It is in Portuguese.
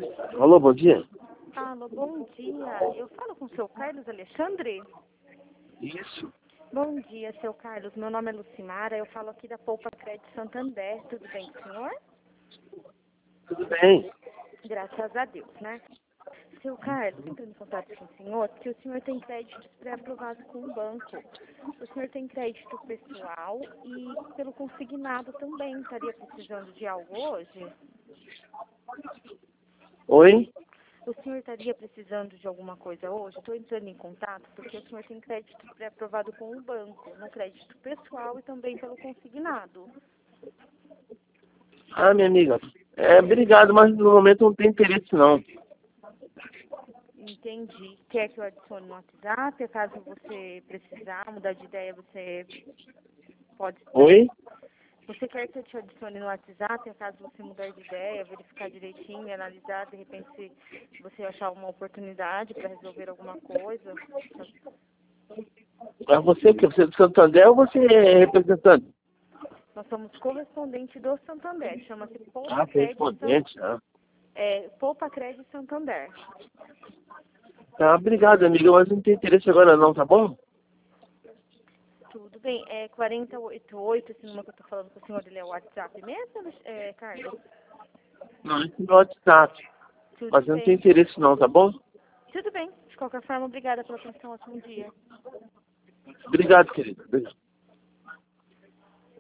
Alô, bom dia. Alô, bom dia. Eu falo com o seu Carlos Alexandre? Isso. Bom dia, seu Carlos. Meu nome é Lucimara. Eu falo aqui da Poupa Crédito Santander. Tudo bem com o senhor? Tudo bem? Graças a Deus, né? Seu Carlos, entrando em contato com o senhor, porque o senhor tem créditos pré-aprovados com o banco. O senhor tem crédito pessoal e pelo consignado também. Estaria precisando de algo hoje? Oi? O senhor estaria precisando de alguma coisa hoje? Estou entrando em contato porque o senhor tem crédito pré-aprovado com o banco, no crédito pessoal e também pelo consignado. Ah, minha amiga. Obrigado, mas no momento não tem interesse, não. Entendi. Quer que eu adicione no WhatsApp? Caso você precisar mudar de ideia, você pode... Oi? Você quer que eu te adicione no WhatsApp? Caso você mudar de ideia, verificar direitinho, analisar, de repente, se você achar uma oportunidade para resolver alguma coisa? Você o quê? Você é do Santander ou você é representante? Nós somos correspondente do Santander. Chama-se Ah, Poupa Crédito correspondente, tá? Poupa Crédito Santander. Tá, obrigado, amiga, mas não tem interesse agora não, tá bom? Tudo bem. 488, esse número que eu estou falando com o senhor, ele é o WhatsApp mesmo, Carlos? Não, esse é meu WhatsApp. Tudo Mas eu não tenho bem. interesse não, tá bom? Tudo bem. De qualquer forma, obrigada pela atenção. Ótimo dia. Obrigado, querido. Beijo.